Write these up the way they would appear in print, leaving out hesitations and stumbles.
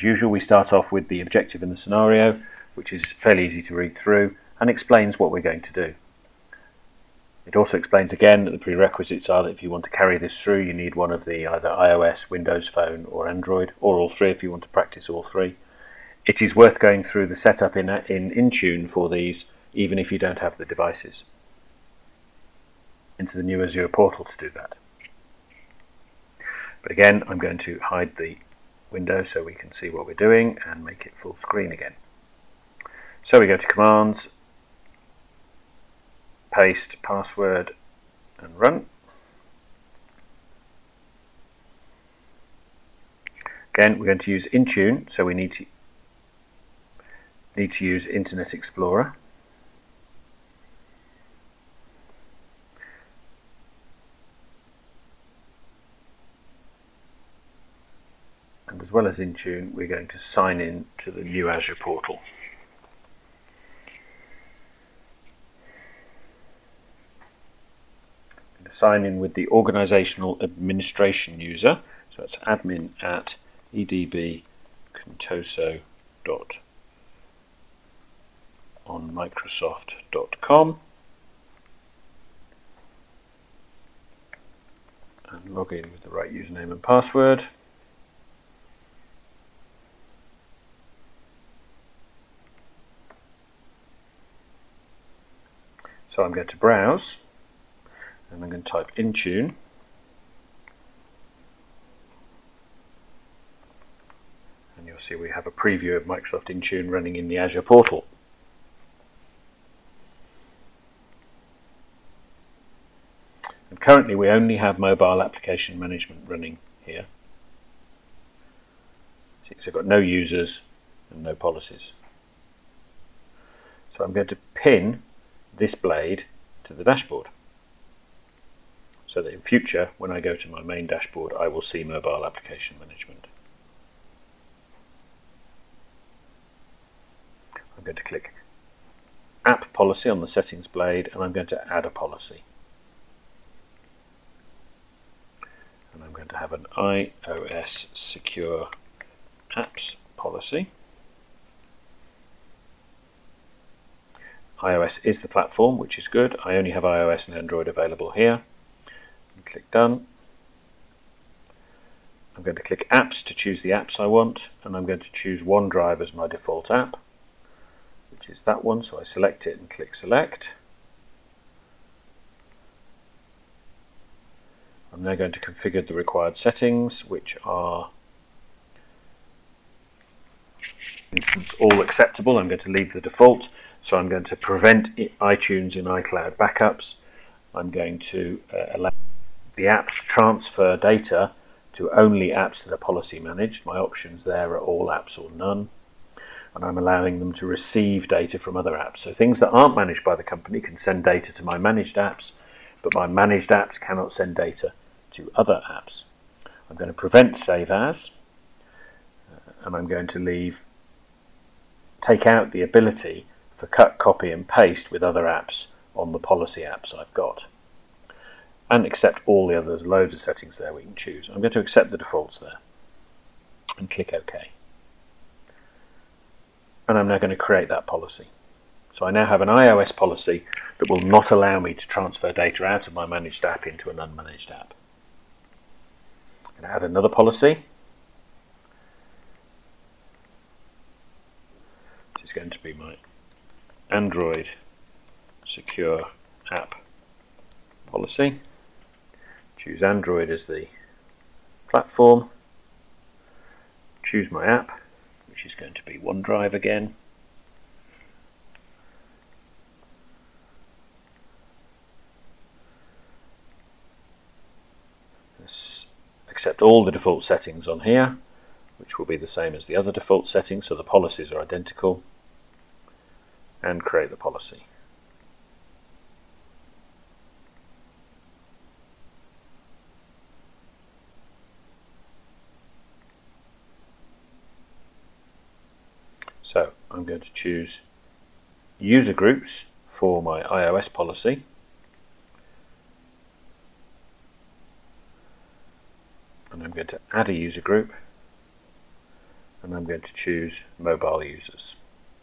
As usual, we start off with the objective in the scenario, which is fairly easy to read through and explains what we're going to do. It also explains again that the prerequisites are that if you want to carry this through, you need one of the either iOS, Windows Phone or Android, or all three if you want to practice all three. It is worth going through the setup in Intune for these, even if you don't have the devices. Into the new Azure portal to do that. But again, I'm going to hide the window so we can see what we're doing and make it full screen again. So we go to Commands, paste password and run. Again, we're going to use Intune, so we need to use Internet Explorer. And as well as Intune, we're going to sign in to the new Azure portal. Sign in with the organizational administration user, so it's admin@edbcontoso.onmicrosoft.com, and log in with the right username and password. So I'm going to browse. And I'm going to type Intune, and you'll see we have a preview of Microsoft Intune running in the Azure portal. And currently we only have mobile application management running here. So I've got no users and no policies. So I'm going to pin this blade to the dashboard, so that in future, when I go to my main dashboard, I will see mobile application management. I'm going to click App Policy on the Settings blade, and I'm going to add a policy. And I'm going to have an iOS Secure Apps policy. iOS is the platform, which is good. I only have iOS and Android available here. Click Done. I'm going to click Apps to choose the apps I want, and I'm going to choose OneDrive as my default app, which is that one, so I select it and click Select. I'm now going to configure the required settings, which are instance all acceptable. I'm going to leave the default, so I'm going to prevent iTunes in iCloud backups. I'm going to allow the apps transfer data to only apps that are policy managed. My options there are all apps or none. And I'm allowing them to receive data from other apps. So things that aren't managed by the company can send data to my managed apps, but my managed apps cannot send data to other apps. I'm going to prevent save as, and I'm going to take out the ability for cut, copy and paste with other apps on the policy apps I've got. And accept all the others, loads of settings there we can choose. I'm going to accept the defaults there and click OK. And I'm now going to create that policy. So I now have an iOS policy that will not allow me to transfer data out of my managed app into an unmanaged app. I'm going to add another policy, which is going to be my Android Secure App policy. Choose Android as the platform, choose my app, which is going to be OneDrive again. Let's accept all the default settings on here, which will be the same as the other default settings, so the policies are identical, and create the policy. So I'm going to choose user groups for my iOS policy. And I'm going to add a user group. and I'm going to choose mobile users.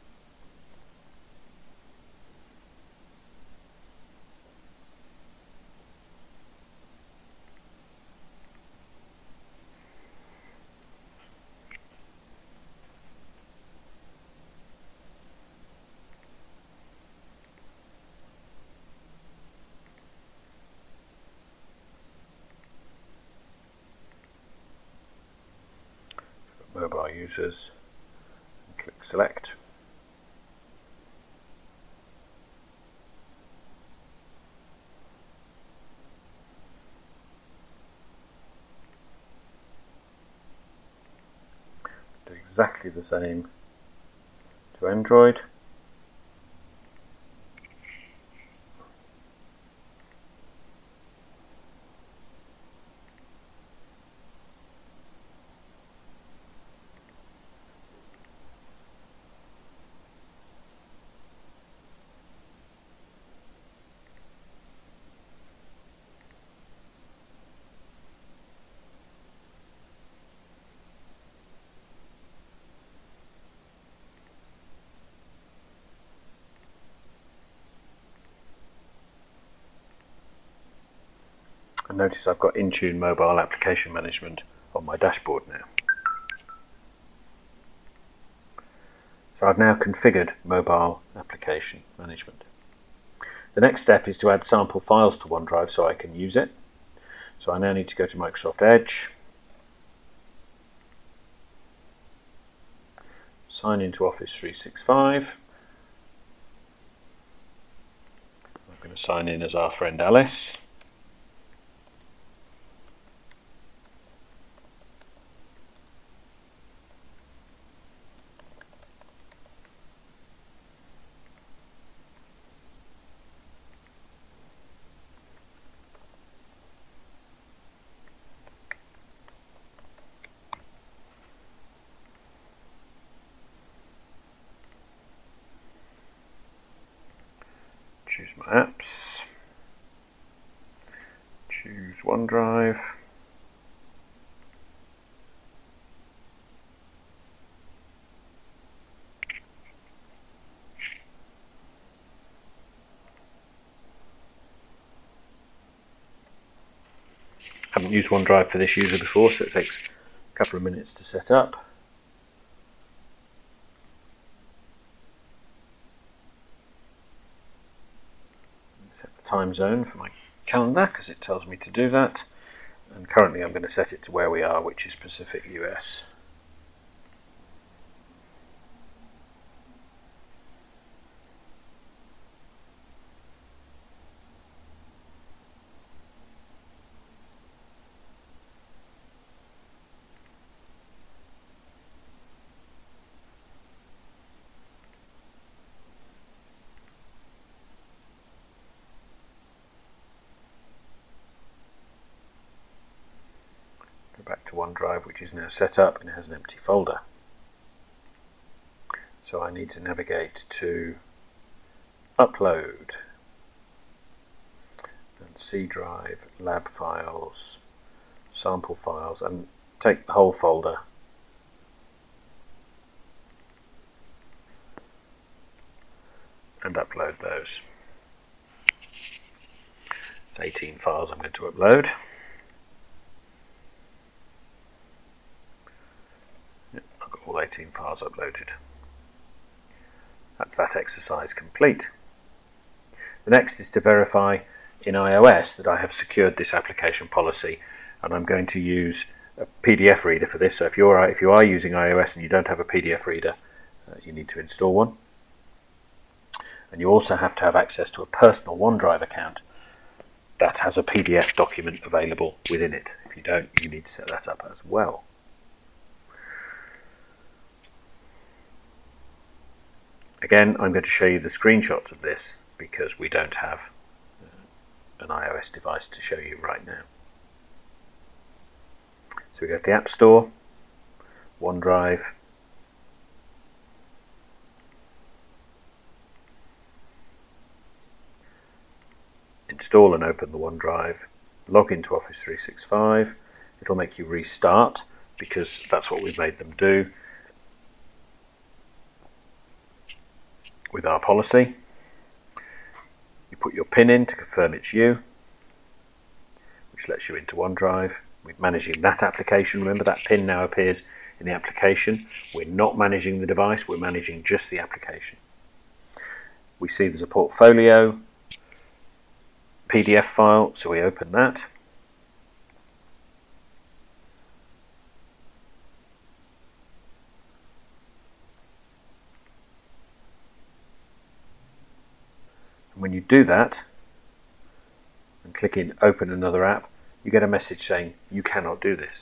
Mobile users, and click select. Do exactly the same to Android. And notice I've got Intune Mobile Application Management on my dashboard now. So I've now configured Mobile Application Management. The next step is to add sample files to OneDrive so I can use it. So I now need to go to Microsoft Edge, sign into Office 365. I'm going to sign in as our friend Alice. Choose my apps, choose OneDrive, haven't used OneDrive for this user before, so it takes a couple of minutes to set up. Set the time zone for my calendar because it tells me to do that, and currently I'm going to set it to where we are, which is Pacific US. Back to OneDrive, which is now set up and it has an empty folder. So I need to navigate to Upload and C drive, lab files, sample files, and take the whole folder and upload those. It's 18 files I'm going to upload. All 18 files uploaded. That's that exercise complete. The next is to verify in iOS that I have secured this application policy, and I'm going to use a PDF reader for this. So if you are using iOS and you don't have a PDF reader, you need to install one. And you also have to have access to a personal OneDrive account that has a PDF document available within it. If you don't, you need to set that up as well. Again, I'm going to show you the screenshots of this because we don't have an iOS device to show you right now. So we go to the App Store, OneDrive, install and open the OneDrive, log into Office 365. It'll make you restart because that's what we've made them do. with our policy. You put your PIN in to confirm it's you, which lets you into OneDrive. We're managing that application. Remember, that PIN now appears in the application. We're not managing the device, we're managing just the application. We see there's a portfolio PDF file, so we open that. And when you do that and click in Open Another App, you get a message saying you cannot do this.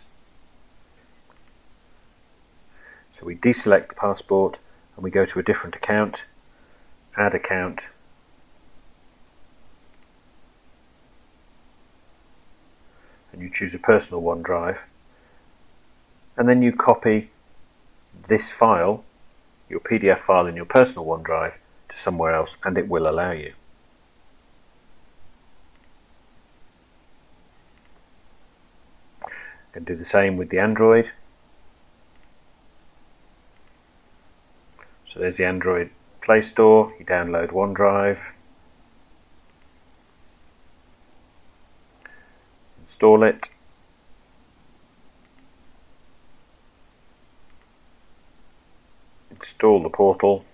So we deselect the passport and we go to a different account, Add Account, and you choose a personal OneDrive, and then you copy this file, your PDF file in your personal OneDrive, to somewhere else, and it will allow you. You can do the same with the Android. So there's the Android Play Store, you download OneDrive, install it, install the portal,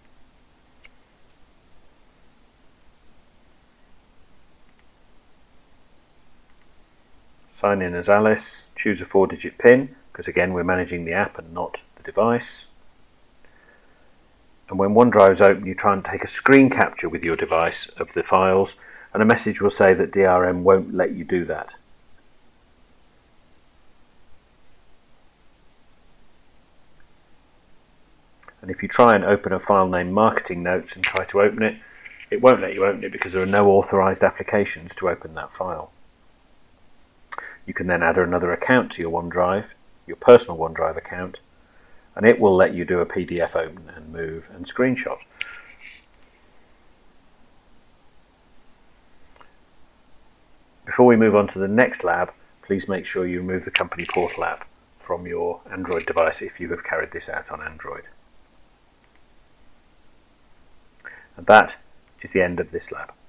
sign in as Alice, choose a 4-digit PIN, because again we're managing the app and not the device. And when OneDrive's open, you try and take a screen capture with your device of the files, and a message will say that DRM won't let you do that. And if you try and open a file named Marketing Notes and try to open it, it won't let you open it because there are no authorized applications to open that file. You can then add another account to your OneDrive, your personal OneDrive account, and it will let you do a PDF open and move and screenshot. Before we move on to the next lab, please make sure you remove the company portal app from your Android device if you have carried this out on Android. And that is the end of this lab.